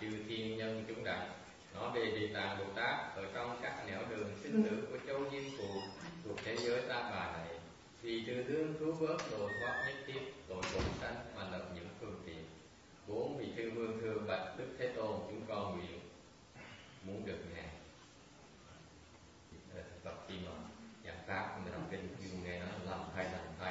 chư thiên nhân chúng đảnh. Nói về Địa Tạng Bồ Tát ở trong các nẻo đường sinh tử của châu Diêm Phù thuộc thế giới Ta Bà này, vì trừ thương cứu vớt độ thoát nhất thiết tội chúng sanh mà lập những phương tiện. Bốn vị thư vương thưa bạch Đức Thế Tôn, chúng con nguyện muốn được ngài. Phật khi mà giảng pháp mình đọc kinh nhưng nghe nó làm thay.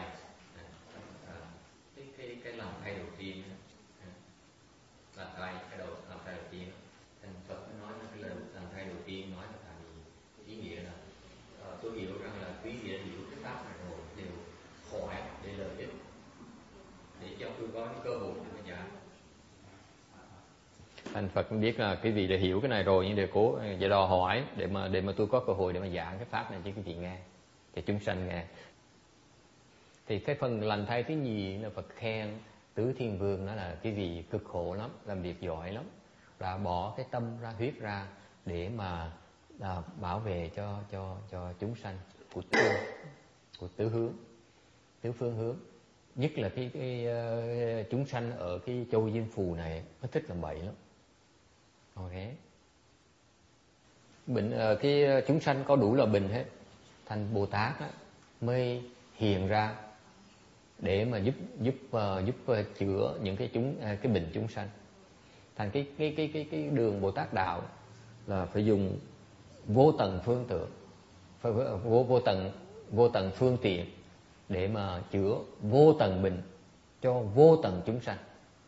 Cái làm thay đầu tiên, làm thay đầu tiên, thành Phật nói là cái lời làm thay đầu tiên nói là tại vì ý nghĩa là tôi hiểu rằng là quý vị hiểu cái pháp này rồi đều khỏi để lợi ích, để cho tôi có cái cơ hội để mà giảng. Thành Phật biết là quý vị đã hiểu cái này rồi, nhưng đều cố giải đò hỏi để mà tôi có cơ hội để mà giảng cái pháp này cho quý vị nghe, cho chúng sanh nghe. Thì cái phần lành thay thứ nhì là Phật khen Tứ Thiên Vương, đó là cái vị cực khổ lắm, làm việc giỏi lắm, đã bỏ cái tâm ra huyết ra để mà bảo vệ cho chúng sanh của tứ phương hướng. Nhất là cái chúng sanh ở cái châu Diêm Phù này nó thích làm bậy lắm. Ok. Bệnh cái chúng sanh có đủ là bệnh hết, thành Bồ Tát á, mới hiện ra để mà giúp chữa những cái bệnh chúng sanh. Thành cái đường Bồ Tát đạo là phải dùng vô tận phương tiện, phải vô tận phương tiện để mà chữa vô tận bệnh cho vô tận chúng sanh.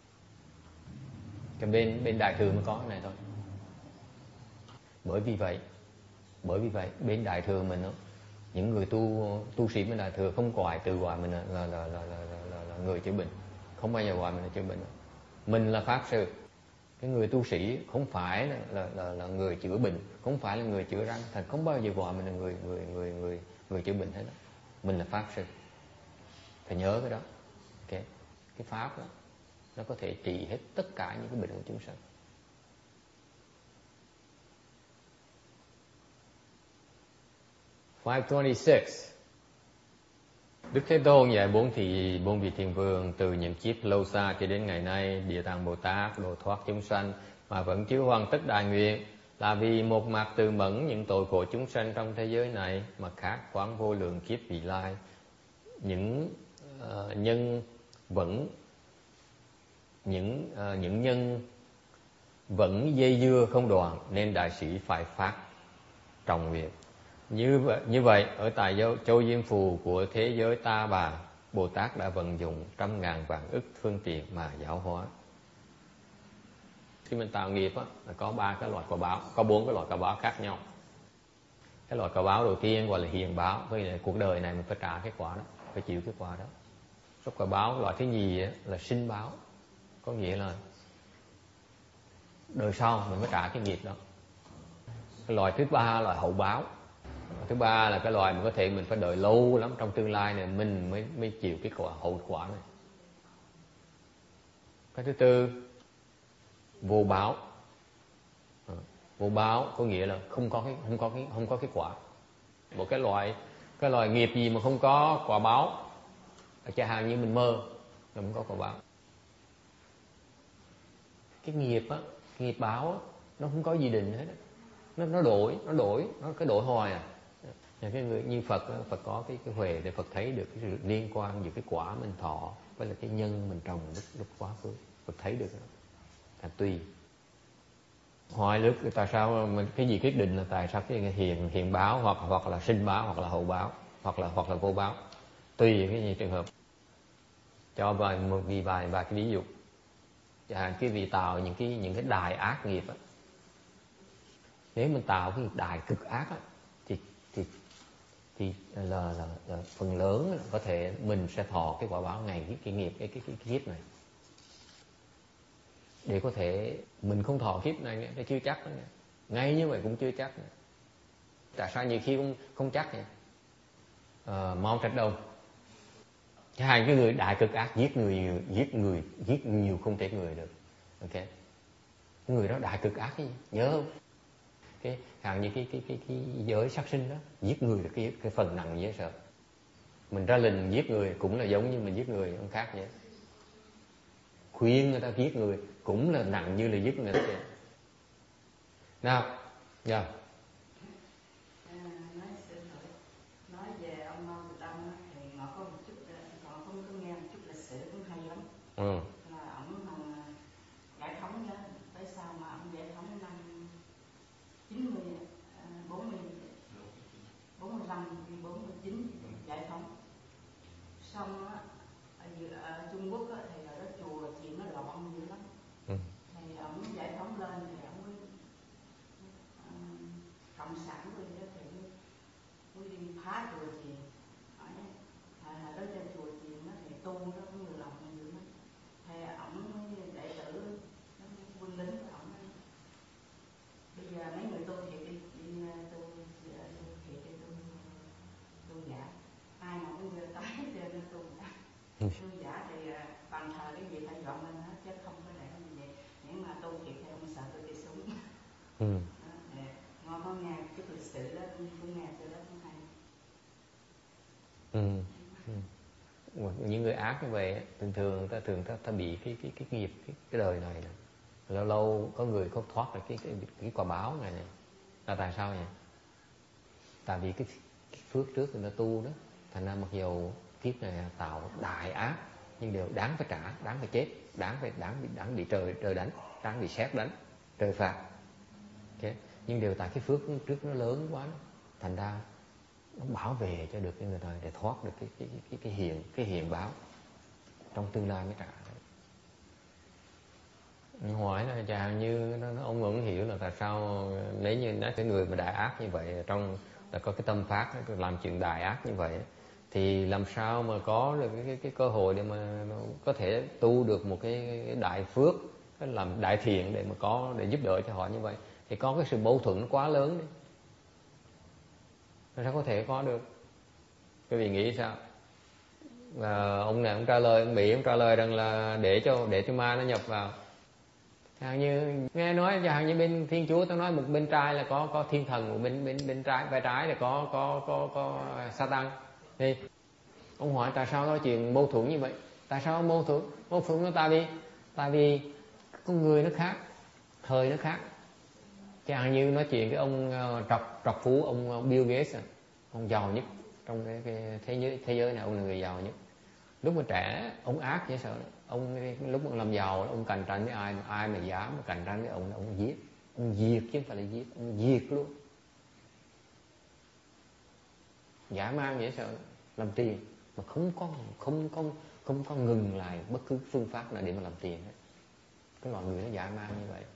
Cho bên Đại Thừa mới có cái này thôi. Bởi vì vậy bên Đại Thừa mình đó, những người tu sĩ bên Đại Thừa không tự gọi mình là người chữa bệnh, không bao giờ gọi mình là chữa bệnh. Mình là pháp sư. Cái người tu sĩ không phải là người chữa bệnh, không phải là người chữa răng, thành không bao giờ gọi mình là người chữa bệnh hết đó. Mình là pháp sư. Phải nhớ cái đó. Okay. Cái pháp đó nó có thể trị hết tất cả những cái bệnh của chúng sanh. Đức Thế Tôn dạy bốn vị Thiên Vương từ những kiếp lâu xa cho đến ngày nay, Địa Tạng Bồ Tát độ thoát chúng sanh mà vẫn chưa hoàn tất đại nguyện, là vì một mặt từ mẫn những tội của chúng sanh trong thế giới này, mà khác quán vô lượng kiếp vị lai những nhân vẫn dây dưa không đoạn, nên đại sĩ phải phát trọng nguyện. Như vậy ở tại châu Diêm Phù của thế giới Ta Bà, Bồ Tát đã vận dụng trăm ngàn vạn ức phương tiện mà giáo hóa. Khi mình tạo nghiệp á, là có 3 cái loại quả báo, có 4 cái loại quả báo khác nhau. Cái loại quả báo đầu tiên gọi là hiền báo, với lại cuộc đời này mình phải trả cái quả đó, phải chịu cái quả đó. Số quả báo loại thứ nhì là sinh báo, có nghĩa là đời sau mình mới trả cái nghiệp đó. Cái loại thứ ba là hậu báo. Thứ ba là cái loại mà có thể mình phải đợi lâu lắm, trong tương lai này mình mới chịu cái hậu quả này. Cái thứ tư vô báo. Vô báo có nghĩa là không có cái quả. Một cái loại nghiệp gì mà không có quả báo, chẳng hạn như mình mơ là không có quả báo. Cái nghiệp á, nghiệp báo á, nó không có gì định hết. Nó cái đổi hoài à. Cái người như Phật có cái huệ để Phật thấy được cái sự liên quan giữa cái quả mình thọ với là cái nhân mình trồng lúc quá khứ. Phật thấy được đó. Là tùy. Hỏi lúc tại sao mình cái gì quyết định là tại sao cái hiền báo hoặc là sinh báo hoặc là hậu báo hoặc là vô báo. Tùy cái gì trường hợp. Cho vài cái ví dụ. Chẳng hạn cái vị tạo những cái đại ác nghiệp á. Nếu mình tạo cái đại cực ác á, thì là phần lớn có thể mình sẽ thọ cái quả báo này, cái nghiệp cái kiếp này. Để có thể mình không thọ kiếp này nó chưa chắc đó. Ngay như vậy cũng chưa chắc. Tại sao nhiều khi không chắc vậy? Mao Trạch Đông, hai cái người đại cực ác giết nhiều không thể người được. Ok, người đó đại cực ác cái gì nhớ không? Cái hàng như cái giới sát sinh đó, giết người là cái phần nặng dễ sợ. Mình ra lệnh giết người cũng là giống như mình giết người, không khác vậy. Khuyên người ta giết người cũng là nặng như là giết người. Nào, dạ. Nói về ông Mao Trạch Đông thì ngọ có một chút, ngọ cũng có nghe một chút lịch sử cũng hay lắm. Là ổng giải phóng đó, tại sao mà ông giải phóng năm 90, 40, 45, 49 giải phóng. Xong á, ở Trung Quốc á, thì ở đó chùa chuyện nó loạn dữ lắm. Thì ổng giải phóng lên thì ổng mới cộng sản rồi đó thì mới đi phá chùa chiền. Hồi đó trên chùa chiền đó thì tu đó cũng nhiều lòng dữ lắm. Thì ổng đệ tử quân lính của ổng, bây giờ mấy người tu thiệt đi tu thiệt đi tu giả, ai mà cũng giơ tay trên nó tu giả. Tu giả thì bàn thờ cái gì phải dọn lên hết chứ không có để như vậy. Nếu mà tu thiệt thì ông sợ tôi đi xuống. Ngon có nghe chút lịch sử đó, cũng nghe từ đó cũng hay. Những người ác như vậy thường thường ta bị cái nghiệp cái đời này nè. Lâu lâu có người không thoát được cái quả báo này nè. Là tại sao nhỉ? Tại vì cái phước trước người ta tu đó, thành ra mặc dù kiếp này tạo đại ác nhưng đều đáng phải trả, đáng phải chết, đáng bị trời đánh, đáng bị sét đánh, trời phạt. Okay. Nhưng đều tại cái phước trước nó lớn quá đó. Thành ra nó bảo vệ cho được cái người đời để thoát được cái hiền báo trong tương lai mới trả. Hỏi là chàng như ông vẫn hiểu là tại sao nếu như nói cái người mà đại ác như vậy trong là có cái tâm phát làm chuyện đại ác như vậy thì làm sao mà có được cái cơ hội để mà có thể tu được một cái đại phước, cái làm đại thiện để mà có để giúp đỡ cho họ như vậy, thì có cái sự mâu thuẫn quá lớn đấy. Sao có thể có được? Quý vị nghĩ sao? Ông này ông trả lời, ông Mỹ ông trả lời rằng là để cho ma nó nhập vào. Chẳng như nghe nói chẳng như bên Thiên Chúa tao nói một bên trái là có thiên thần, một bên trái vai trái là có Satan. Thì ông hỏi tại sao có chuyện mâu thuẫn như vậy? Tại sao mâu thuẫn? Mâu thuẫn nó tại vì con người nó khác, thời nó khác. Chẳng như nói chuyện cái ông trọc phú ông Bill Gates, ông giàu nhất trong cái thế giới này, ông là người giàu nhất. Lúc mà trẻ ông ác dễ sợ. Ông lúc mà làm giàu ông cạnh tranh với ai mà dám mà cạnh tranh với ông giết, ông diệt chứ không phải là giết, ông diệt luôn. Dã man dễ sợ, làm tiền mà không có ngừng lại bất cứ phương pháp nào để mà làm tiền hết. Cái loại người nó dã man như vậy.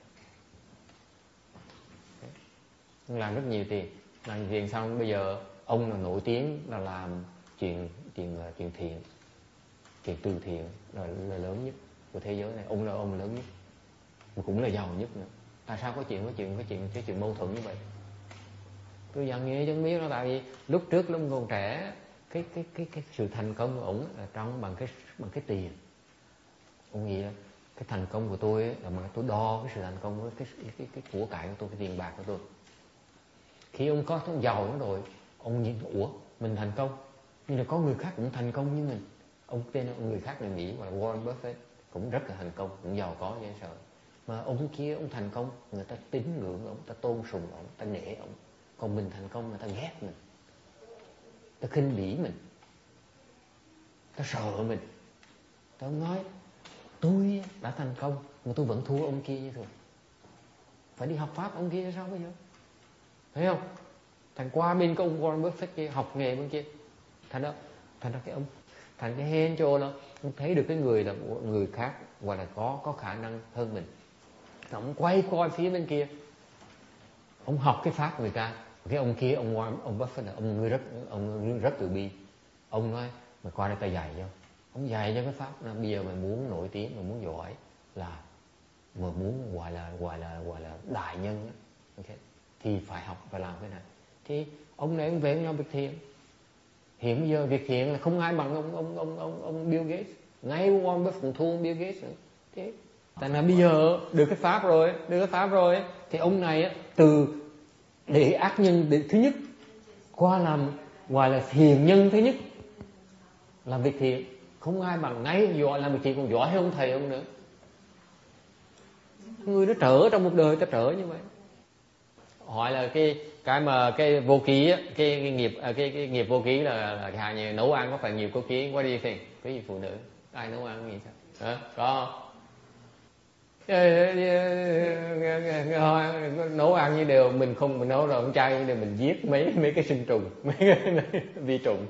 Làm rất nhiều tiền, làm tiền xong bây giờ ông là nổi tiếng là làm chuyện thiện, chuyện từ thiện là lớn nhất của thế giới này. Ông là lớn nhất mà cũng là giàu nhất nữa. Tại sao có chuyện mâu thuẫn như vậy? Tôi dần nghe chẳng biết nó tại vì lúc trước lúc còn trẻ cái sự thành công của ông là trong bằng cái tiền. Ông nghĩ là cái thành công của tôi ấy, là mà tôi đo cái sự thành công với cái của cải của tôi, cái tiền bạc của tôi. Khi ông có giàu lắm rồi, ông nhìn ủa mình thành công nhưng là có người khác cũng thành công như mình. Ông tên người khác người Mỹ gọi là Warren Buffett, cũng rất là thành công, cũng giàu có dễ sợ. Mà ông kia ông thành công, người ta tín ngưỡng ông, ta tôn sùng ông, ta nể ông. Còn mình thành công người ta ghét mình, ta khinh bỉ mình, ta sợ mình. Ta nói tôi đã thành công mà tôi vẫn thua ông kia như thường. Phải đi học pháp ông kia sao bây giờ? Thấy không? Thành qua bên cái ông Warren Buffett kia học nghề bên kia. Thành ra cái ông thành cái hên cho nó ông thấy được cái người là người khác hoặc là có khả năng hơn mình. Ông quay coi phía bên kia, ông học cái pháp người ta. Cái ông kia ông Buffett là ông rất từ bi. Ông nói mày qua đây ta dạy cho. Ông dạy cho cái pháp là bây giờ mày muốn nổi tiếng, mày muốn giỏi là mà muốn gọi là đại nhân đó, okay, thì phải học và làm cái này. Thì ông này ông về ông làm việc thiện. Hiện bây giờ việc thiện là không ai bằng ông Bill Gates. Ngay Warren Buffett cũng thua ông Bill Gates nữa. Thế tại là bây giờ được cái pháp rồi thì ông này từ để ác nhân thứ nhất qua làm gọi là thiện nhân thứ nhất, làm việc thiện không ai bằng, ngay giỏi làm việc thiện còn giỏi hơn ông thầy ông nữa. Người nó trở trong một đời ta trở như vậy. hỏi là cái vô ký á, cái nghiệp vô ký là hàng như nấu ăn có phải nghiệp vô ký? What do you think? Cái gì phụ nữ ai nấu ăn gì sao? Hả? Có không? Nấu ăn như đều mình không, mình nấu rồi con trai đều mình giết mấy cái sinh trùng, mấy cái vi trùng.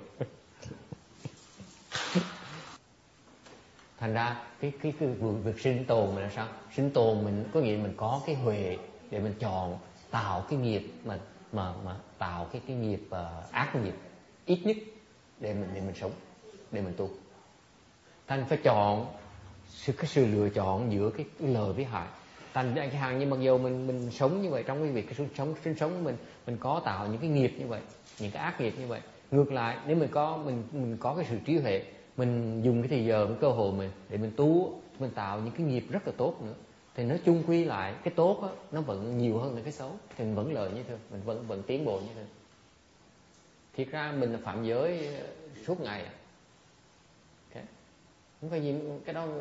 Thành ra cái việc sinh tồn mình là sao? Sinh tồn mình có nghĩa mình có cái huệ để mình chọn tạo cái nghiệp mà tạo cái nghiệp ác nghiệp ít nhất để mình sống, để mình tu. Thành phải chọn cái sự lựa chọn giữa cái lợi với hại. Thành ra hàng như mặc dù mình sống như vậy, trong cái việc sinh sống mình có tạo những cái nghiệp như vậy, những cái ác nghiệp như vậy. Ngược lại nếu mình có cái sự trí huệ, mình dùng cái thời giờ, cái cơ hội mình để mình tu, mình tạo những cái nghiệp rất là tốt nữa, thì nó chung quy lại cái tốt đó, nó vẫn nhiều hơn là cái xấu, thì mình vẫn lợi như thường, mình vẫn tiến bộ như thường. Thiệt ra mình là phạm giới suốt ngày. Okay. Không phải gì, cái đó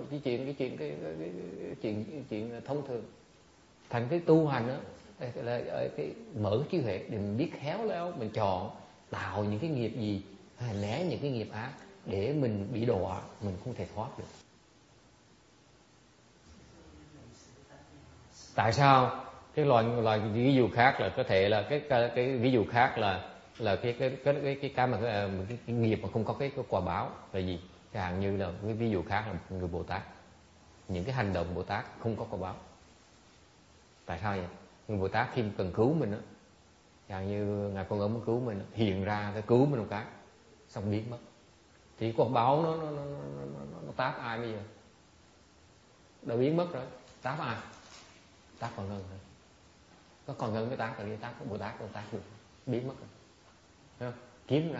chuyện thông thường. Thành cái tu hành đó là cái mở cái trí huệ để mình biết khéo léo mình chọn tạo những cái nghiệp gì hay né những cái nghiệp ác để mình bị đọa, mình không thể thoát được. Tại sao cái loại ví dụ khác là có thể là cái ví dụ khác là cái nghiệp mà không có cái quả báo là gì? Chẳng hạn như là cái ví dụ khác là người Bồ Tát, những cái hành động Bồ Tát không có quả báo. Tại sao vậy? Người Bồ Tát khi cần cứu mình á, chẳng như ngài Con Ấm cứu mình, hiện ra cái cứu mình một cái xong biến mất, thì quả báo nó táp ai bây giờ? Đã biến mất rồi, táp ai? Táp còn ngân thôi. Có còn ngân cái táp là cái táp của Bồ Tát được biến mất rồi. Thấy không? Kiếm ra.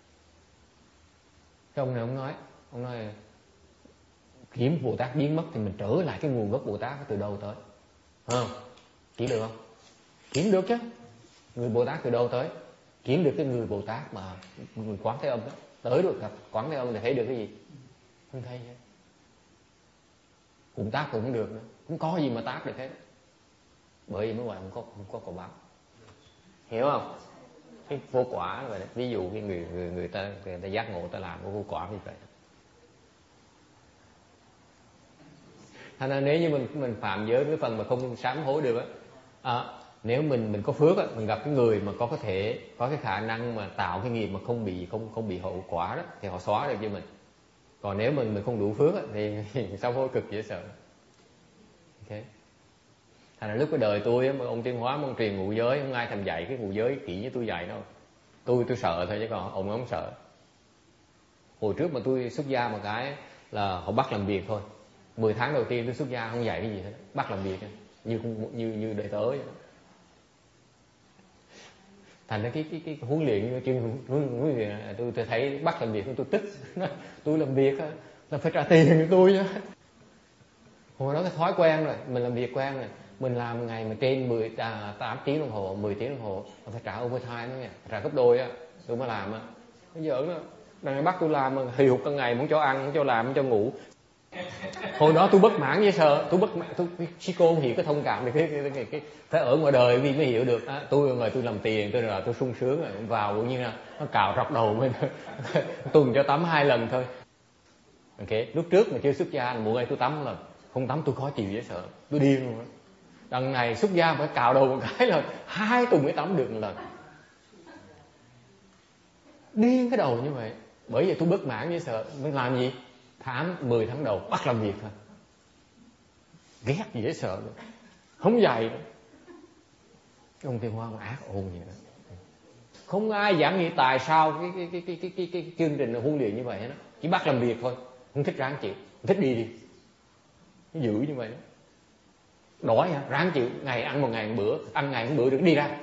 Cái ông này ông nói kiếm Bồ Tát biến mất thì mình trở lại cái nguồn gốc Bồ Tát từ đâu tới. Không? Kiếm được không? Kiếm được chứ. Người Bồ Tát từ đâu tới? Kiếm được cái người Bồ Tát mà người Quán Thế Âm đó. Tới được gặp Quán Thế Âm thì thấy được cái gì? Không thấy hết. Cũng tác cũng không được nữa. Không có gì mà tác được hết. Bởi vì mới gọi không có quả báo. Hiểu không? Cái vô quả vậy đấy. Ví dụ cái người ta giác ngộ, ta làm cái vô quả như vậy. Thành ra nếu như mình phạm giới cái phần mà không sám hối được á, nếu mình có phước á, mình gặp cái người mà có thể có cái khả năng mà tạo cái nghiệp mà không bị hậu quả đó, thì họ xóa được cho mình. Còn nếu mình không đủ phước á, thì sám hối cực dễ sợ. Ok. Thành ra lúc cái đời tôi á, mà ông Tiên Hóa ông truyền ngụ giới, không ai thèm dạy cái ngụ giới kỹ như tôi dạy đâu. Tôi sợ thôi chứ còn ông không sợ. Hồi trước mà tôi xuất gia một cái là họ bắt làm việc thôi. 10 tháng đầu tiên tôi xuất gia không dạy cái gì hết, bắt làm việc như đệ tớ vậy. Thành ra cái huấn luyện huấn luyện tôi thấy bắt làm việc tôi tức. Tôi làm việc là phải trả tiền cho tôi chứ. Hồi đó cái thói quen rồi, mình làm việc quen rồi, mình làm ngày mà trên 8 tiếng đồng hồ, 10 tiếng đồng hồ, phải trả overtime nữa nha, trả gấp đôi á, tôi mới làm á. Bây giờ nó đang bắt tôi làm mà hì hục cả ngày, muốn cho ăn, muốn cho làm, muốn cho ngủ. Hồi đó tôi bất mãn với sợ, tôi cô không hiểu cái thông cảm thì cái phải ở ngoài đời vì mới hiểu được á. Tôi làm tiền, tôi sung sướng rồi, vào cũng như là nó cào rọc đầu mình. Tuần cho tắm 2 lần thôi. Ok, lúc trước mà chưa xuất gia là mỗi ngày tôi tắm lần, không tắm tôi khó chịu dễ sợ, tôi điên luôn á. Đằng này xuất gia phải cào đầu một cái là 2 tuần mới tắm được một lần, điên cái đầu như vậy. Bởi vậy tôi bất mãn với sợ, mình làm gì? 10 tháng đầu bắt làm việc thôi, ghét gì dễ sợ nữa. Không dạy nữa. Ông Tiên Hoa ác ôn vậy đó. Không ai giảng gì tại sao cái chương trình huấn luyện như vậy đó. Chỉ bắt làm việc thôi, không thích ráng chịu, không thích đi nó giữ như vậy đó. Đói hả? Ráng chịu, ngày ăn một ngày một bữa, ăn ngày một bữa được đi ra.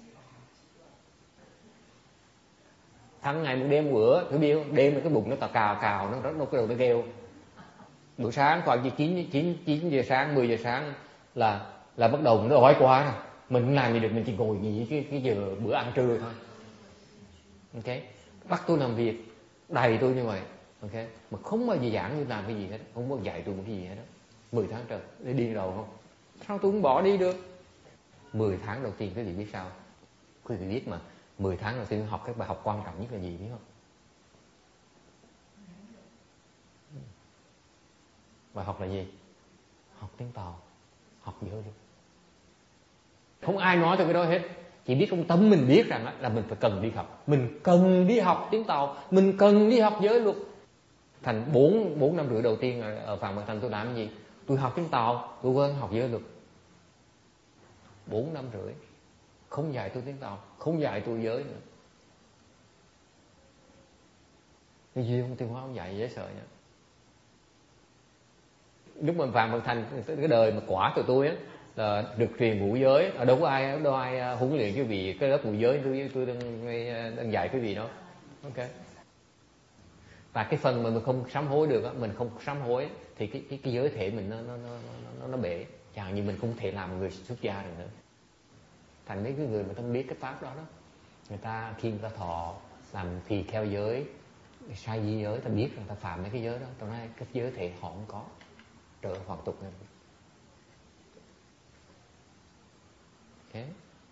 Thằng ngày một đêm một bữa, cứ biết đêm cái bụng nó cào nó cái đầu nó kêu. Buổi sáng khoảng 9 giờ sáng, 10 giờ sáng là bắt đầu nó đói quá rồi. Mình không làm gì được, mình chỉ ngồi nghỉ cái giờ bữa ăn trưa thôi. Ok, bắt tôi làm việc đầy tôi như vậy. Ok, mà không bao giờ giảng tôi làm cái gì hết, không bao giờ dạy tôi một cái gì hết đó. 10 tháng trời để điên đầu không? Sao tôi không bỏ đi được? 10 tháng đầu tiên quý vị biết sao? Quý vị biết mà 10 tháng đầu tiên học cái bài học quan trọng nhất là gì biết không? Bài học là gì? Học tiếng Tàu, học dữ luôn. Không ai nói tôi cái đó hết. Chỉ biết trong tâm mình biết rằng là mình phải cần đi học. Mình cần đi học tiếng Tàu, mình cần đi học giới luật. Thành 4 năm rưỡi đầu tiên ở Phạm Văn Thành tôi làm cái gì? Tôi học tiếng Tàu, tôi quên học giới luật. 4 năm rưỡi. Không dạy tôi tiếng Tàu, không dạy tôi giới nữa. Cái duyên của Tiêu Hóa không dạy dễ sợ nha. Lúc mà Phạm Văn Thành, cái đời mà quả tụi tôi á, là được truyền ngũ giới. Đâu có ai huấn luyện cái vị cái lớp ngũ giới tôi đang dạy cái vị đó. Ok. Và cái phần mà mình không sám hối được á, mình không sám hối thì cái giới thể mình nó bể. Chẳng như mình không thể làm người xuất gia được nữa. Thành mấy cái người mà không biết cái pháp đó, người ta khi người ta thọ làm thì theo giới sai di giới, ta biết rằng ta phạm mấy cái giới đó, tao nói cái giới thể họ không có trở hoàn tục này. Okay.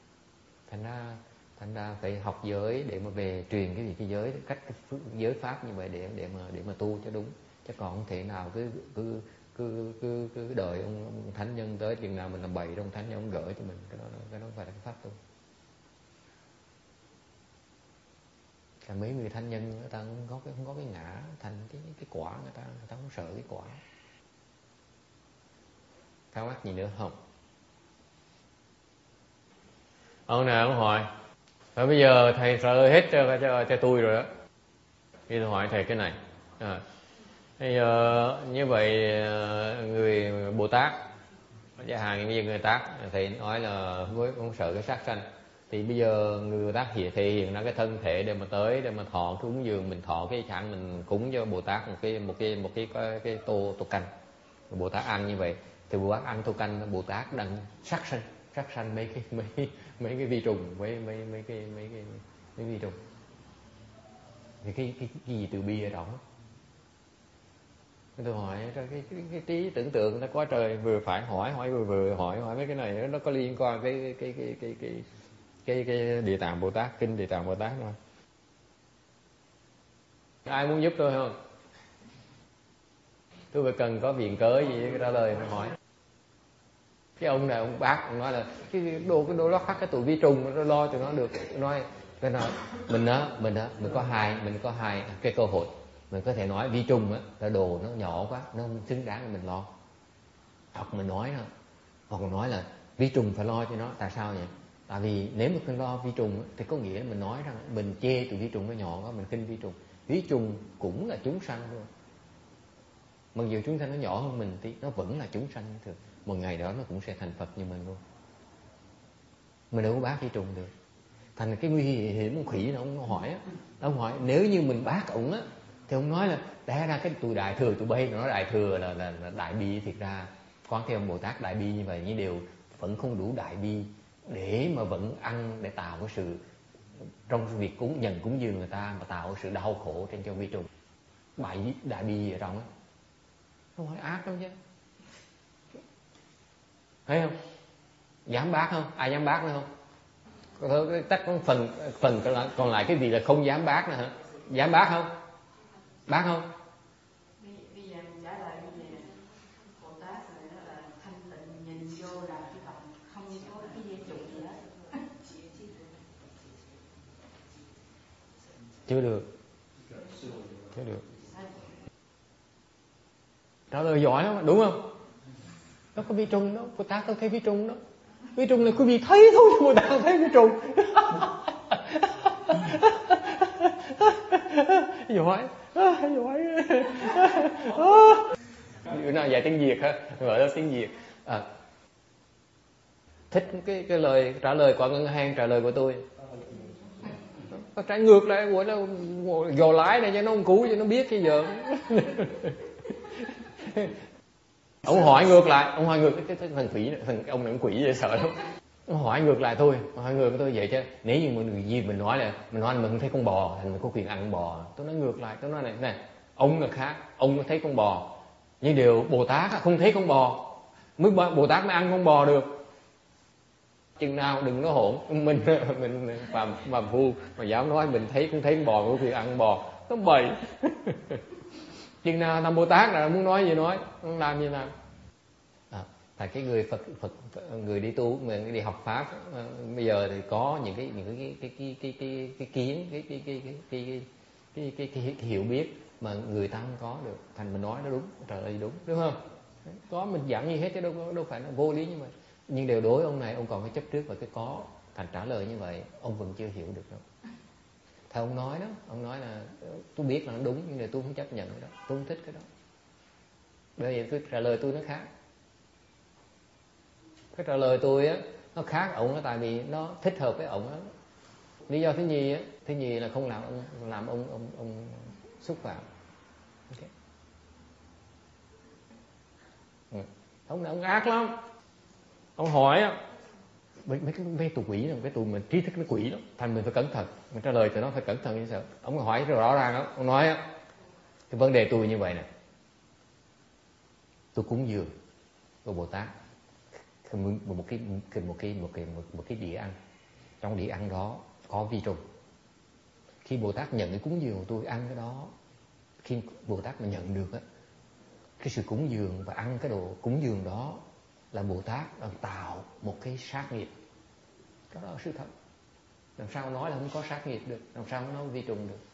Thành ra phải học giới để mà về truyền cái gì cái giới, cách cái giới pháp như vậy để mà tu cho đúng, chứ còn không thể nào cứ đợi ông thánh nhân tới chừng nào mình làm bậy ông thánh nhân ông gửi cho mình, cái đó không phải là cái pháp tu. Cả mấy người thánh nhân người ta không có cái ngã thành cái quả, người ta không sợ cái quả. Thắc mắc gì nữa không? Ông nào ông hỏi. Rồi bây giờ thầy trả lời hết cho tôi rồi đó. Thì tôi hỏi thầy cái này. Bây giờ như vậy người Bồ Tát, chẳng hạn như người Tát, thầy nói là không sợ cái sát sanh. Thì bây giờ người Bồ Tát thể hiện ra cái thân thể để mà tới để mà thọ cái cúng dường, mình thọ cái chẳng mình cúng cho Bồ Tát một cái tô canh. Bồ Tát ăn như vậy thì Bồ Tát ăn tô canh, Bồ Tát đang sát sanh mấy cái vi trùng, mấy cái vi trùng. Thì cái gì từ bi ở đó? Tôi hỏi cái trí tưởng tượng nó quá trời, vừa phải hỏi vừa hỏi mấy cái này nó có liên quan cái Địa Tạng Bồ Tát, kinh Địa Tạng Bồ Tát thôi. Ai muốn giúp tôi không? Tôi phải cần có viện cớ gì để trả lời phải hỏi. Cái ông này ông bác ông nói là cái đồ lót khắc cái tụi vi trùng nó lo cho nó được. Nói mình có hai cái cơ hội. Mình có thể nói vi trùng á là đồ nó nhỏ quá, nó không xứng đáng để mình lo. Hoặc mình nói đó, hoặc mình nói là vi trùng phải lo cho nó. Tại sao vậy? Tại vì nếu mà mình lo vi trùng thì có nghĩa là mình nói rằng mình chê tụi vi trùng nó nhỏ quá, mình khinh vi trùng. Vi trùng cũng là chúng sanh thôi. Mặc dù chúng sanh nó nhỏ hơn mình thì nó vẫn là chúng sanh thường. Một ngày đó nó cũng sẽ thành Phật như mình luôn. Mình đâu có bác vi trùng được. Thành cái nguy hiểm con khỉ nó ông hỏi á, ông hỏi nếu như mình bác ổng á thì ông nói là đẻ ra cái tụi đại thừa tụi bay nó đại thừa là đại bi. Thiệt ra quán Thế Âm Bồ Tát đại bi như vậy nhưng đều vẫn không đủ đại bi để mà vẫn ăn, để tạo cái sự trong việc nhận cúng dường người ta mà tạo cái sự đau khổ trên cho vi trùng. Đại bi ở trong á, không phải ác đâu chứ, thấy không? Dám bác không? Ai dám bác nữa không? Chắc có phần còn lại cái gì là không dám bác nữa hả? Dám bác không? Bác không? Bây giờ mình trả lời như vậy, Bồ Tát này là thanh tịnh, nhìn vô là cái vọng, không có cái dây trùng gì hết. Chưa được. Trả lời giỏi lắm, đúng không? Nó có vi trùng đó, Bồ Tát đâu thấy vi trùng đó. Vi trùng là quý vị thấy thôi, Bồ Tát không thấy vi trùng. Giỏi. Bữa nào dạy tiếng Việt hả? Gọi là tiếng Việt. Thích cái lời trả lời của ngân hàng trả lời của tôi. Nó trái ngược lại, gọi là dò lái này cho nó không cứu cho nó biết cái giờ. Ông hỏi ngược lại, cái thằng quỷ này, ông này ông quỷ dễ sợ lắm. Ông hỏi ngược lại tôi vậy chứ. Nếu như một người gì mình nói là mình không thấy con bò thì mình có quyền ăn con bò. Tôi nói ngược lại, tôi nói này, ông là khác, ông có thấy con bò. Nhưng điều Bồ Tát không thấy con bò, Bồ Tát mới ăn con bò được. chừng nào đừng nói hỗn. Mình phàm phu mà dám nói mình thấy cũng thấy bò có khi ăn bò nó bậy. Chừng nào làm Bồ Tát là muốn nói gì nói, muốn làm gì làm. Tại cái người Phật người đi tu, người đi học pháp bây giờ thì có những cái kiến, cái hiểu biết mà người ta không có được, thành mình nói nó đúng, trả lời đúng không? Có mình dặn gì hết chứ đâu phải là vô lý như vậy. Nhưng điều đối ông này, ông còn cái chấp trước vào cái có, thành trả lời như vậy ông vẫn chưa hiểu được đâu. Thì ông nói đó, ông nói là tôi biết là nó đúng nhưng mà tôi không chấp nhận cái đó, tôi không thích cái đó. Bởi vậy tôi trả lời tôi nó khác. Cái trả lời tôi á nó khác ổng, tại vì nó thích hợp với ổng đó. Lý do thứ nhì là không làm ông xúc phạm. Okay. Ông ác lắm. Ông hỏi á, mấy tụi quỷ này, cái tụi mình trí thức nó quỷ lắm, thành mình phải cẩn thận, mình trả lời cho nó phải cẩn thận như sợ. Ông hỏi rõ ràng đó, ông nói á, cái vấn đề tôi như vậy nè, tôi cúng dường của Bồ Tát một cái đĩa ăn, trong đĩa ăn đó có vi trùng. Khi Bồ Tát nhận cái cúng dường của tôi ăn cái đó, khi Bồ Tát mà nhận được á cái sự cúng dường và ăn cái đồ cúng dường đó là Bồ Tát đang tạo một cái sát nghiệp. Đó là sự thật. Làm sao nói là không có sát nghiệp được, làm sao nói vi trùng được.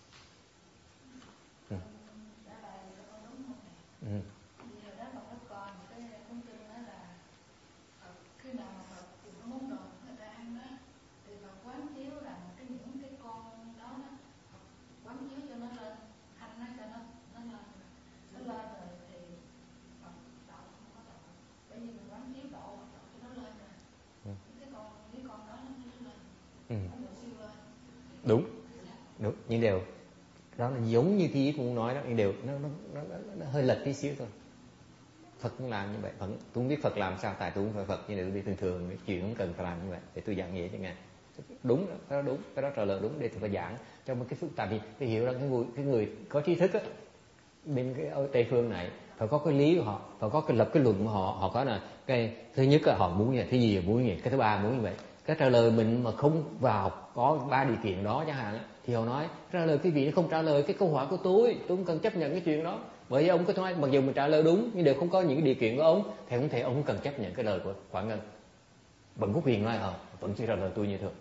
Khi nào mà Phật dùng cái món đồ người ta ăn đó thì Phật quán chiếu rằng những cái con đó quán chiếu cho nó lên, hành nó cho nó lên rồi thì Phật độ không có độ, bởi vì mình quán chiếu độ cho nó lên rồi những con đó nó lên, nó được siêu lên. Đúng, nhưng đều đó là giống như cái ý cũng nói đó, nhưng đều nó hơi lệch tí xíu thôi. Phật cũng làm như vậy. Tôi không biết Phật làm sao, tại tôi không phải Phật, nhưng mà tôi thường cái chuyện không cần phải làm như vậy để tôi giảng nghĩa cho ngài. Đúng đó, cái đó đúng, cái đó trả lời đúng để tôi phải giảng cho một cái phức. Tại vì tôi hiểu rằng cái người có trí thức á, bên cái ở Tây phương này phải có cái lý của họ, phải có cái lập cái luận của họ có là cái thứ nhất là họ muốn như thứ gì là muốn như cái thứ ba muốn như vậy. Cái trả lời mình mà không vào có 3 điều kiện đó chẳng hạn thì họ nói trả lời cái vị nó không trả lời cái câu hỏi của tôi không cần chấp nhận cái chuyện đó. Bởi vì ông có nói mặc dù mình trả lời đúng nhưng đều không có những cái điều kiện của ông thì không thể, ông không cần chấp nhận cái lời của Quảng Ngân. Vẫn có quyền nói vẫn chỉ trả lời tôi như thường,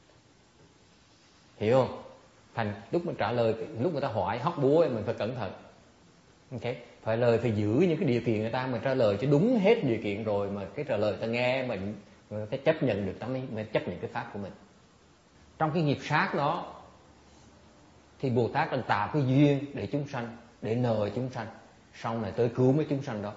hiểu không? Thành lúc mình trả lời, lúc người ta hỏi hóc búa mình phải cẩn thận. Okay. Phải giữ những cái điều kiện người ta, mà trả lời cho đúng hết điều kiện rồi mà cái trả lời ta nghe mình phải chấp nhận được, ta mới chấp nhận cái pháp của mình. Trong cái nghiệp sát đó thì Bồ Tát đang tạo cái duyên để chúng sanh, để nợ chúng sanh, sau này tới cứu mấy chúng sanh đó.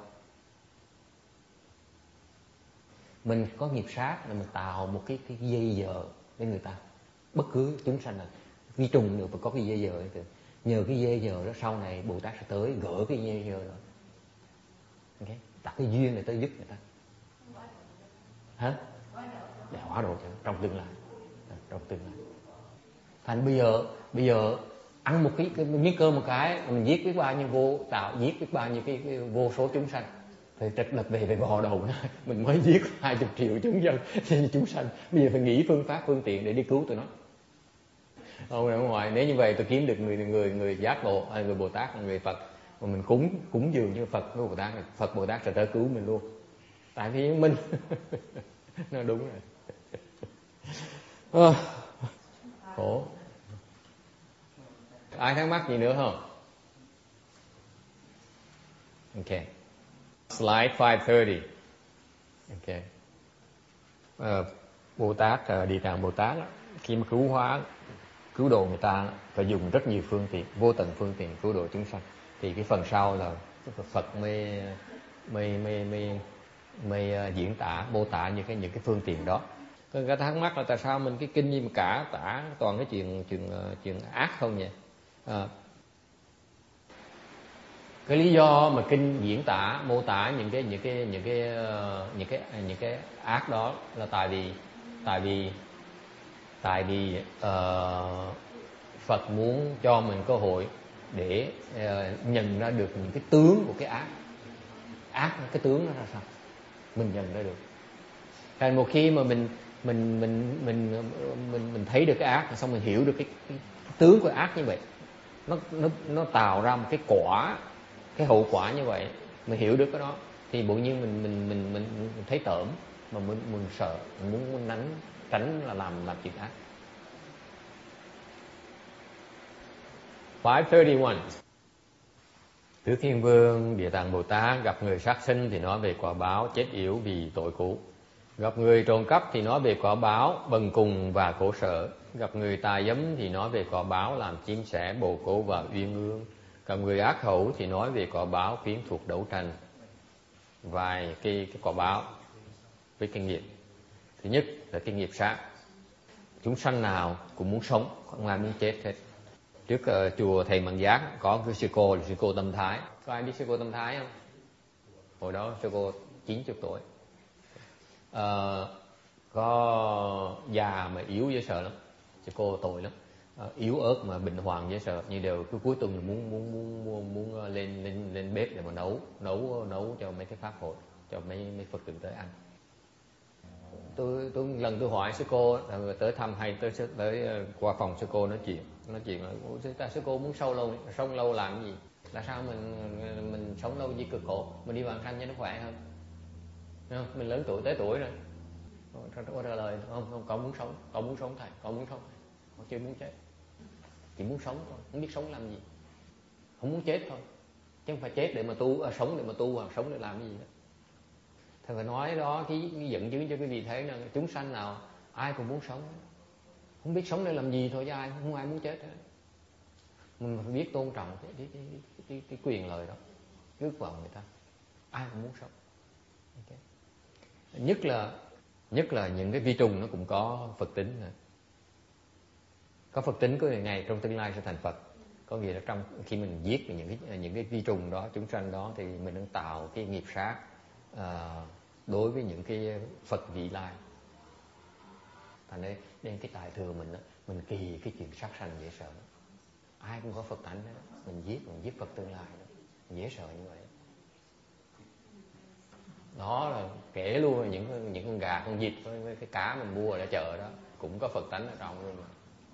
Mình có nghiệp sát là mình tạo một cái dây dờ với người ta, bất cứ chúng sanh nào vi trùng được phải có cái dây dờ ấy. Nhờ cái dây dờ đó sau này Bồ Tát sẽ tới gỡ cái dây dờ đó. Okay. Tạo cái duyên để tới giúp người ta. Hả? Để hóa độ trong tương lai. Thành bây giờ ăn một cái miếng cơm một cái mình giết biết bao nhiêu giết biết bao nhiêu cái vô số chúng sanh. Thì trật lật về bò đầu nó mình mới giết 20 triệu chúng dân chúng sanh. Bây giờ phải nghĩ phương pháp phương tiện để đi cứu tụi nó. Ông ở ngoài nếu như vậy tôi kiếm được người giác ngộ hay người Bồ Tát, người Phật mà mình cúng dường như Phật với Bồ Tát, Phật Bồ Tát sẽ tới cứu mình luôn. Tại vì mình nó đúng rồi. Khổ. Ai thắc mắc gì nữa không? Ok. Slide 530. Ok. Bồ Tát, Địa Tạng Bồ Tát khi mà cứu độ người ta phải dùng rất nhiều phương tiện, vô tận phương tiện cứu độ chúng sanh. Thì cái phần sau là Phật mới diễn tả, mô tả những cái phương tiện đó. Người ta thắc mắc là tại sao mình cái kinh gì mà cả tả toàn cái chuyện ác không vậy? Cái lý do mà kinh diễn tả mô tả những cái ác đó là tại vì Phật muốn cho mình cơ hội để nhận ra được những cái tướng của cái ác, cái tướng nó ra sao mình nhận ra được. Thành một khi mà mình thấy được cái ác, xong mình hiểu được cái tướng của ác như vậy, nó tạo ra một cái quả, cái hậu quả như vậy, mình hiểu được cái đó thì bỗng nhiên mình thấy tởm, mà mình sợ, mình muốn tránh là làm chuyện ác. 531. Tứ Thiên Vương Địa Tạng Bồ Tát gặp người sát sinh thì nói về quả báo chết yểu vì tội cũ. Gặp người trộm cắp thì nói về quả báo bần cùng và khổ sở. Gặp người tà dâm thì nói về quả báo làm chim sẻ bồ câu và uyên ương. Gặp người ác khẩu thì nói về quả báo quyến thuộc đấu tranh. Vài cái quả báo với kinh nghiệm. Thứ nhất là kinh nghiệp sát. Chúng sanh nào cũng muốn sống, không ai muốn chết hết. Trước chùa Thầy Mạng Giác có cái sư cô là sư cô Tâm Thái. Có ai biết sư cô Tâm Thái không? Hồi đó sư cô 90 tuổi. Có già mà yếu dễ sợ lắm, sư cô tội lắm. Yếu ớt mà bệnh hoạn dễ sợ, như đều cứ cuối tuần muốn lên bếp để mà nấu cho mấy cái pháp hội, cho mấy Phật tử tới ăn. Tôi lần tôi hỏi sư cô tới thăm hay tới qua phòng sư cô nói chuyện là sư cô muốn sống lâu làm cái gì, là sao mình sống lâu gì cực khổ, mình đi vãng sanh cho nó khỏe hơn, không? Mình lớn tuổi tới tuổi rồi. Tôi trả lời không, con muốn sống thầy, con muốn sống, con chưa muốn chết, chỉ muốn sống thôi, không biết sống làm gì, không muốn chết thôi, chứ không phải chết để mà tu, sống để mà tu, hoặc sống để làm cái gì đó. Thầy phải nói đó, cái dẫn chứng cho quý vị thấy là chúng sanh nào ai cũng muốn sống, không biết sống để làm gì thôi, chứ không ai muốn chết hết. Mình phải biết tôn trọng cái quyền lợi đó, ước vọng người ta, ai cũng muốn sống. Okay. Nhất là những cái vi trùng nó cũng có Phật tính này. Có Phật tính của người này trong tương lai sẽ thành Phật. Có nghĩa là trong khi mình giết những cái vi trùng đó, chúng sanh đó, thì mình đang tạo cái nghiệp sát đối với những cái Phật vị lai. Thành nên đến cái tài thừa mình kỳ cái chuyện sát sanh dễ sợ. Ai cũng có Phật tánh đó, mình giết Phật tương lai đó, dễ sợ như vậy. Đó là kể luôn là những con gà, con vịt với cái cá mình mua ở chợ đó cũng có Phật tánh ở trong luôn mà.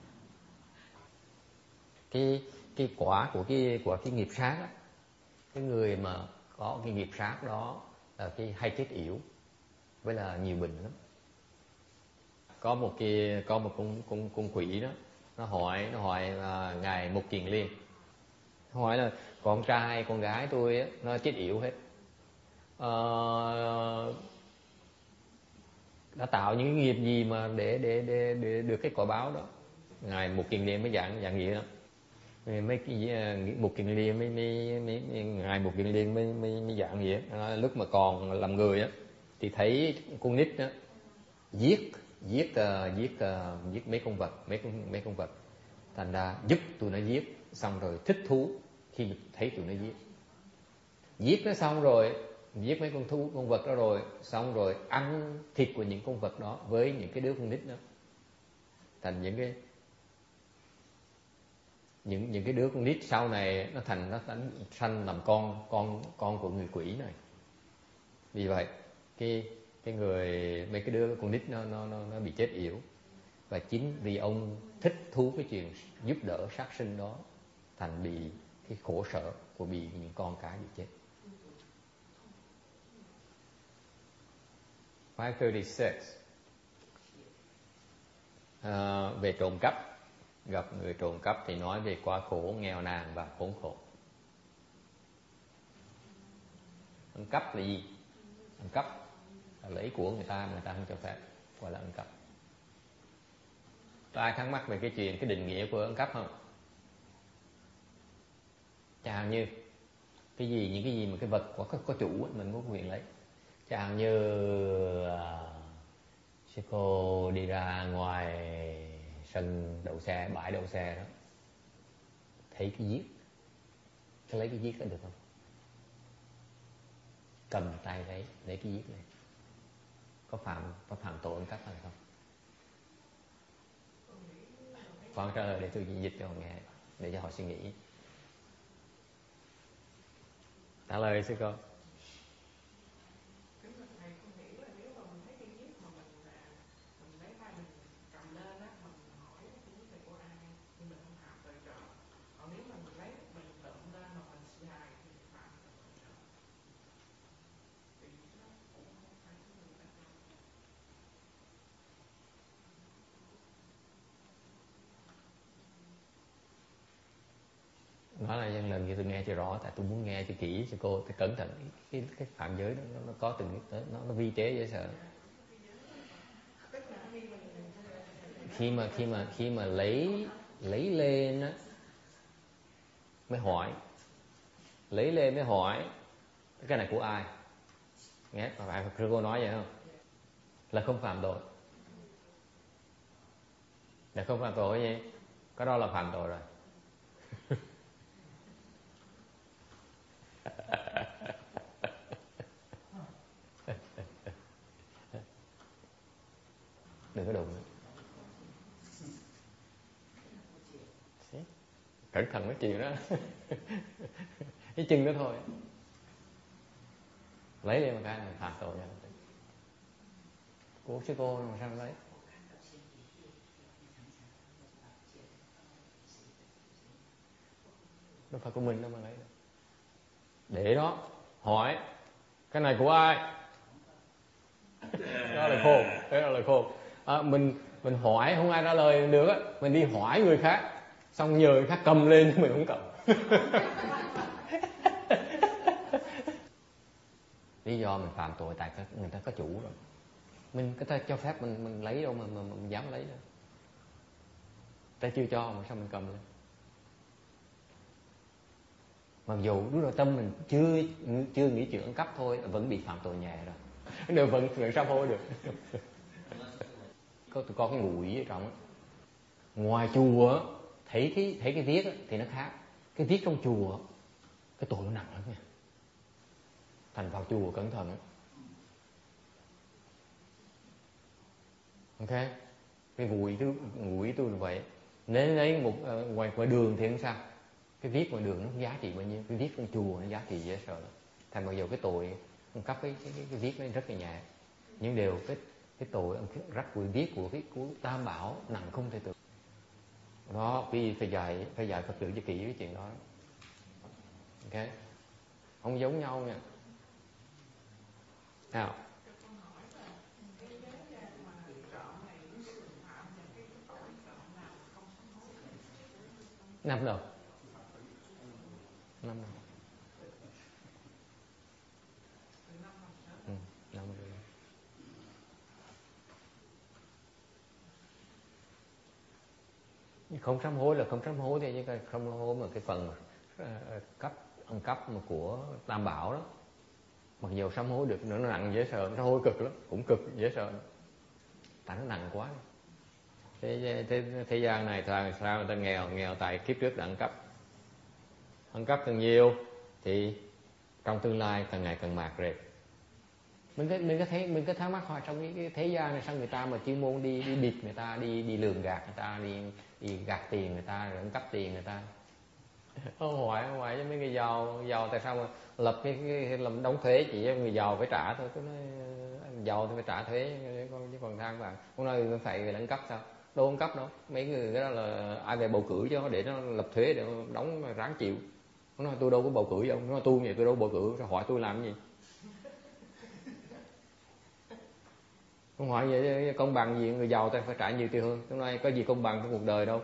Cái quả của cái nghiệp sát á, cái người mà có cái nghiệp sát đó là cái hay chết yểu, với là nhiều bệnh lắm. Có một con quỷ đó, nó hỏi ngài Mục Kiền Liên, hỏi là con trai con gái tôi á, nó chết yểu hết, đã tạo những cái nghiệp gì mà để được cái quả báo đó. Ngài Mục Kiền Liên mới dạng gì đó, mấy cái Mục Kiền Liên ngài Mục Kiền Liên mới dạng gì đó. Lúc mà còn làm người á thì thấy con nít đó giết mấy con vật, thành ra giúp tụi nó giết, xong rồi thích thú khi thấy tụi nó giết nó, xong rồi giết mấy con vật đó rồi, xong rồi ăn thịt của những con vật đó với những cái đứa con nít đó, thành những cái đứa con nít sau này nó sanh làm con của người quỷ này. Vì vậy mấy cái đứa con nít nó bị chết yểu, và chính vì ông thích thú cái chuyện giúp đỡ sát sinh đó, thành bị cái khổ sở của bị những con cái bị chết. 536. Về trộm cắp. Gặp người trộm cắp thì nói về quá khổ, nghèo nàn và khốn khổ. Ăn cắp là gì? Ăn cắp là lấy của người ta không cho phép, gọi là ăn cắp. Có ai thắc mắc về cái định nghĩa của ăn cắp không? Chẳng như những cái gì mà cái vật có chủ mình có quyền lấy. Chẳng như sư cô đi ra ngoài sân đậu xe, bãi đậu xe đó, thấy cái viết, lấy cái viết đó được không? Cầm tay lấy cái viết này, có phạm tội ăn cắp hay không? Khoan trả lời để tôi dịch cho họ nghe, để cho họ suy nghĩ. Trả lời sư cô. tôi nghe cho rõ, tại tôi muốn nghe cho kỹ cho cô, tôi cẩn thận cái phạm giới đó, nó có từng nó vi tế dễ sợ. Khi mà lấy lên á mới hỏi, lấy lên mới hỏi cái này của ai, nghe phải sư cô nói vậy không, là không phạm tội, là không phạm tội gì, có đó là phạm tội rồi. Đừng có đụng nữa. Cẩn thận nói chuyện đó. Cái chân đó thôi, lấy lên một cái là phạm tội nha. Của sư cô mà sao lấy, đâu phải của mình đâu mà lấy. Để đó hỏi cái này của ai, đó là khôn, thế là khôn. Mình hỏi không ai trả lời được á, mình đi hỏi người khác, xong nhờ người khác cầm lên nhưng mình không cầm. Lý do mình phạm tội tại người ta có chủ rồi, mình có thể cho phép mình lấy đâu mà mình dám lấy đâu, ta chưa cho mà sao mình cầm lên. Mặc dù lúc đầu tâm mình chưa nghĩ chuyện ăn cắp thôi, vẫn bị phạm tội nhẹ rồi, đều vẫn sám hối được. Có cái ngụ ý ở trong. Ngoài chùa thấy cái viết thì nó khác, cái viết trong chùa cái tội nó nặng lắm nha, thành vào chùa cẩn thận. Ok, cái ngụ ý tôi là vậy. Nếu lấy một ngoài đường thì không sao, cái viết ngoài đường nó không giá trị bao nhiêu, cái viết trong chùa nó giá trị dễ sợ lắm. Thành mặc dù cái tội ăn cắp cái viết nó rất là nhẹ, nhưng đều cái tội rắc của viết của Tam Bảo nặng không thể tưởng. Đó, vì phải dạy Phật tử cho kỹ cái chuyện đó. Ok, không giống nhau nha. Nào, năm đầu. Ừ, năm đầu. Không sám hối là không sám hối thôi, chứ không sám hối mà cái phần ăn cắp mà của Tam Bảo đó, mặc dù sám hối được nữa, nó nặng dễ sợ, nó hối cực lắm, cũng cực dễ sợ, tại nó nặng quá. Thế gian này sao người ta nghèo tại kiếp trước đã ăn cắp càng nhiều thì trong tương lai càng ngày càng mạt rệt. Mình có thắc mắc hỏi trong cái thế gian này sao người ta mà chuyên môn đi bịp người ta, đi lường gạt người ta, đi gạt tiền người ta, rồi ăn cắp tiền người ta. Không hỏi cho mấy người giàu tại sao mà lập cái làm đóng thuế chỉ cho người giàu phải trả thôi. Tôi nói giàu thì phải trả thuế chứ còn than vãn hôm nay phải ăn cắp sao, đâu ăn cắp đâu, mấy người cái đó là ai về bầu cử cho để nó lập thuế để đóng ráng chịu. Nó nói tôi đâu có bầu cử gì ông, nó nói tôi vậy tôi đâu có bầu cử, sao hỏi tôi làm cái gì. Không hỏi vậy công bằng gì, người giàu ta phải trả nhiều tiền hơn. Hôm nay có gì công bằng trong cuộc đời đâu.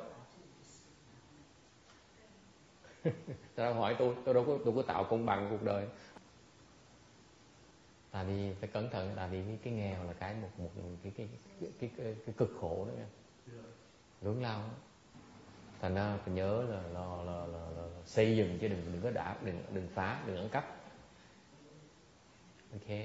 Ta hỏi tôi đâu có tạo công bằng cuộc đời. Tại vì phải cẩn thận, tại vì cái nghèo là cái một cái cực khổ đó nha, lớn lao đó. Thành ra phải nhớ là xây dựng chứ đừng có đừng phá, đừng ăn cắp. Ok.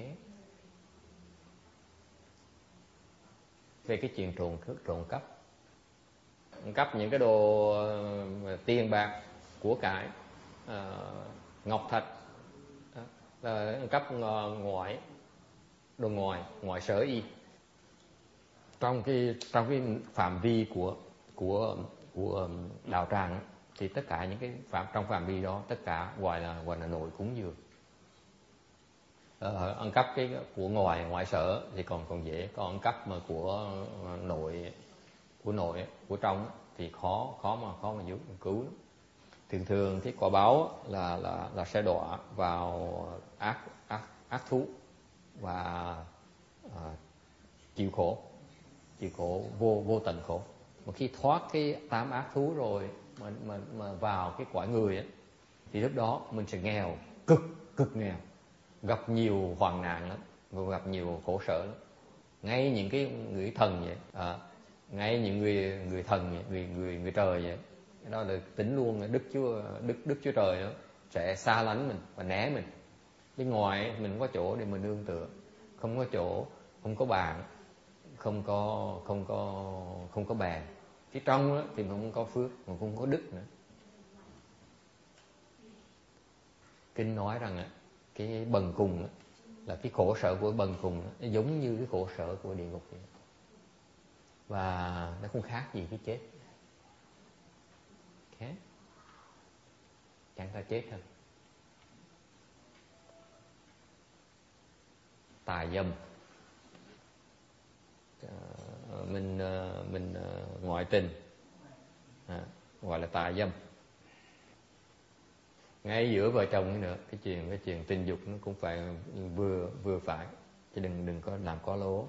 Về cái chuyện trộm cắp, ăn cắp những cái đồ tiền bạc của cải, ngọc thạch, ăn cắp đồ ngoại sở y trong cái phạm vi của đạo tràng, thì tất cả những cái trong phạm vi đó tất cả gọi là nội cúng dường. Ăn cắp cái của ngoại sở thì còn dễ, còn ăn cắp mà của nội của trong thì khó mà cứu. Thường cái quả báo là sẽ đọa vào ác thú và chịu khổ vô tận khổ. Mà khi thoát cái 8 ác thú rồi mà vào cái cõi người ấy, thì lúc đó mình sẽ nghèo, cực cực nghèo, gặp nhiều hoạn nạn lắm, gặp nhiều khổ sở lắm. Ngay những cái người thần vậy, ngay những người thần vậy, người trời vậy, đó là tính luôn là Đức Chúa Trời đó sẽ xa lánh mình và né mình. Bên ngoài mình không có chỗ để mình nương tựa, không có chỗ, không có bạn, không có bè. Cái trong đó thì mình không có phước, mà không có đức nữa. Kinh nói rằng cái bần cùng là cái khổ sở của bần cùng nó giống như cái khổ sở của địa ngục vậy. Và nó không khác gì cái chết. Okay. Chẳng ta chết hơn. Tà dâm, mình ngoại tình, gọi là tà dâm. Ngay giữa vợ chồng nữa, cái chuyện tình dục nó cũng phải vừa phải, chứ đừng có làm quá lố.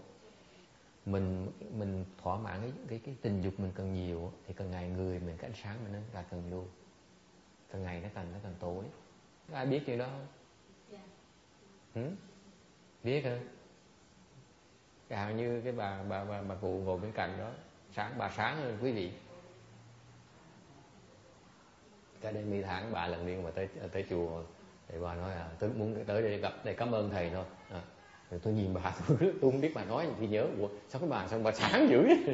Mình thỏa mãn cái tình dục mình cần nhiều thì càng ngày người mình cái ánh sáng mình nó là càng luôn, càng ngày nó càng tối. Ai biết chuyện đó không? Biết hả? Hào như cái bà cụ ngồi bên cạnh đó, bà sáng hơn quý vị. Cái đây mấy tháng 3 lần liên mà tới chùa thì bà nói tôi muốn tới đây gặp để cảm ơn thầy thôi. Rồi tôi nhìn bà tôi không biết bà nói gì thì nhớ, ủa sao cái bà sáng dữ vậy?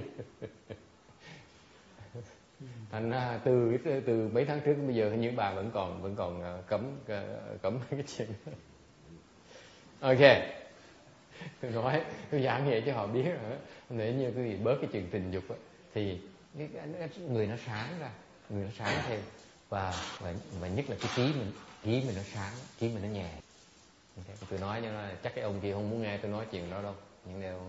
Thành ra từ mấy tháng trước bây giờ hình như bà vẫn còn cấm cái chuyện đó. Ok, tôi giảng vậy cho họ biết rồi. Nếu như quý vị bớt cái chuyện tình dục thì người nó sáng ra, người nó sáng thêm, và nhất là cái trí mình nó sáng, trí mình nó nhẹ. Okay. Tôi nói cho nó chắc cái ông kia không muốn nghe tôi nói chuyện đó đâu, nhưng đều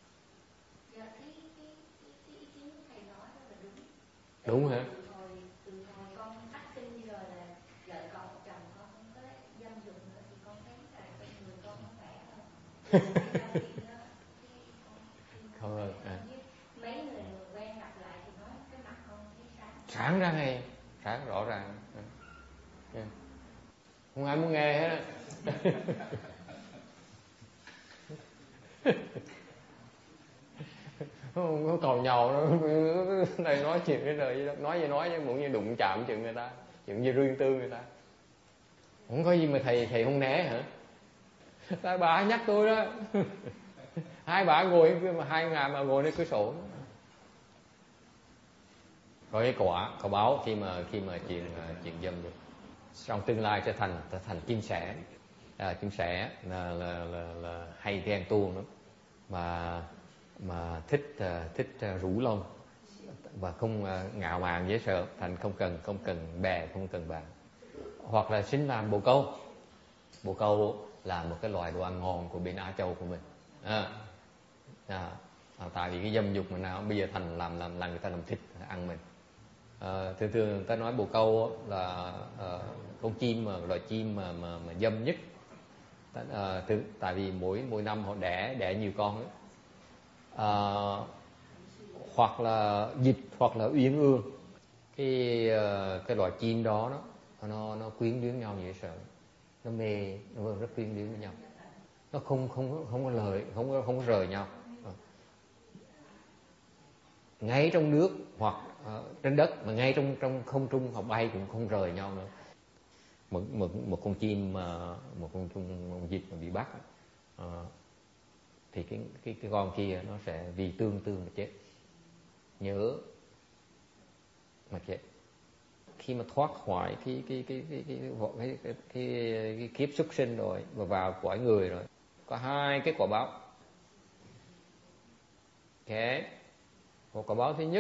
đúng hả? Từ hồi con phát sinh rồi là vợ con chồng con không có dâm dục nữa thì con thấy là trong người con nó khỏe hơn. Không mấy người quen gặp lại thì nói cái mặt con thấy sáng ra ngay, sáng rõ ràng. Không ai muốn nghe hết. Không còn nhau nó đây nói chuyện cái đời gì đó, nói chứ muốn như đụng chạm chuyện người ta, chuyện như riêng tư người ta. Không có gì mà thầy không né hả? Tại bà nhắc tôi đó. Hai bà ngồi mà 2 ngày mà ngồi lên cửa sổ. Có cái quả báo khi mà chuyện dâm dục trong tương lai sẽ thành chim sẻ. Chim sẻ là hay ghen tuông lắm, mà thích rủ lông và không ngạo mạn dễ sợ, thành không cần bè, không cần bạn. Hoặc là sinh làm bồ câu là một cái loài đồ ăn ngon của bên Á Châu của mình. Tại vì cái dâm dục mà nào bây giờ thành làm người ta làm thịt ăn mình. Thường người ta nói bồ câu là con chim mà loài chim mà dâm nhất. Tại vì mỗi năm họ đẻ nhiều con ấy. Hoặc là vịt hoặc là uyên ương, cái loài chim đó nó quyến luyến nhau dễ sợ, nó mê, nó rất quyến luyến với nhau, nó không có rời nhau. Ngay trong nước hoặc trên đất, mà ngay trong không trung họ bay cũng không rời nhau nữa. Một con chim một con vịt mà bị bắt thì cái con kia nó sẽ vì tương mà chết, nhớ mà chết. Khi mà thoát khỏi cái kiếp súc sinh rồi và vào cõi người rồi, có 2 cái quả báo. Một quả báo thứ nhất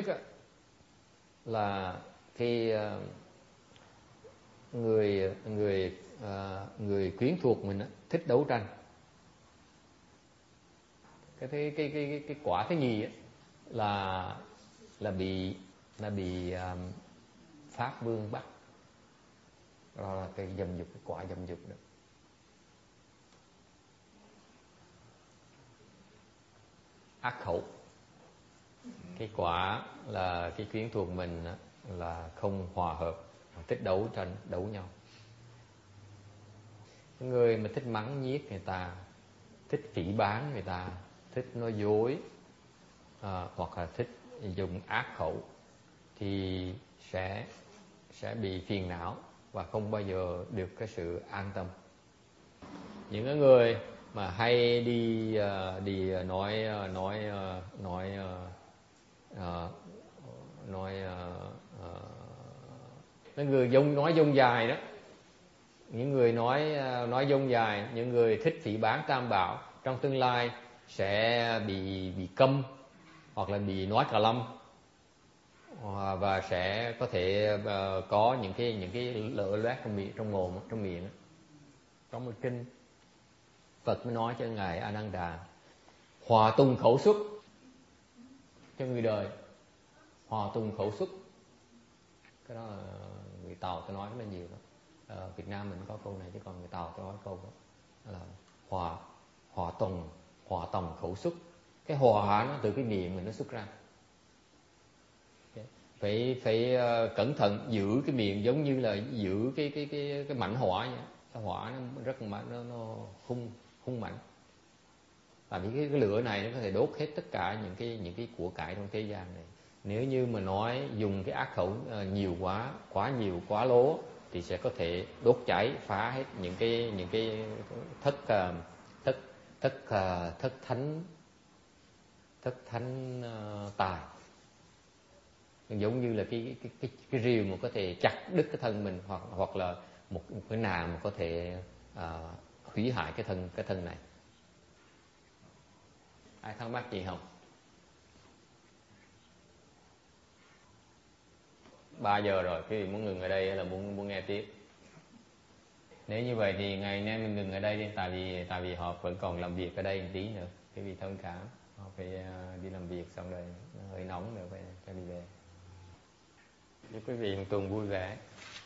là khi người quyến thuộc mình thích đấu tranh. Cái quả thứ nhì là bị Pháp Vương bắt. Đó là cái dâm dục, cái quả dâm dục đó. Ác khẩu. Cái quả là cái quyến thuộc mình là không hòa hợp, thích đấu tranh, đấu nhau. Người mà thích mắng nhiếc người ta, thích phỉ báng người ta, thích nói dối, hoặc là thích dùng ác khẩu thì sẽ bị phiền não và không bao giờ được cái sự an tâm. Những cái người mà hay đi nói cái người nói dông dài đó, những người nói dông dài, những người thích phỉ báng tam bảo trong tương lai sẽ bị câm hoặc là bị nói cà lâm, và sẽ có thể có những cái lở loét trong miệng. Trong một kinh Phật mới nói cho ngài A Nan Đà, hòa tùng khẩu xuất cho người đời, hòa tùng khẩu xuất. Cái đó là người Tàu tôi nói rất là nhiều đó. Việt Nam mình có câu này, chứ còn người Tàu tôi nói câu đó là hòa tòng khẩu xuất. Cái hòa nó từ cái miệng mình nó xuất ra. Phải cẩn thận giữ cái miệng, giống như là giữ cái mảnh hỏa vậy. Cái hỏa nó rất mạnh, nó hung mạnh. Tại vì cái lửa này nó có thể đốt hết tất cả những cái của cải trong thế gian này. Nếu như mà nói dùng cái ác khẩu nhiều quá nhiều, quá lố, thì sẽ có thể đốt cháy, phá hết những cái thất thánh tài. Giống như là cái rìu mà có thể chặt đứt cái thân mình, hoặc là một cái nào mà có thể hủy hại cái thân này. Ai thắc mắc gì không? 3 giờ rồi, quý vị muốn ngừng ở đây hay là muốn nghe tiếp? Nếu như vậy thì ngày nay mình ngừng ở đây đi, tại vì họ vẫn còn làm việc ở đây một tí nữa. Quý vị thông cảm, họ phải đi làm việc xong rồi nó hơi nóng nữa, phải đi về. Chúc quý vị một tuần vui vẻ.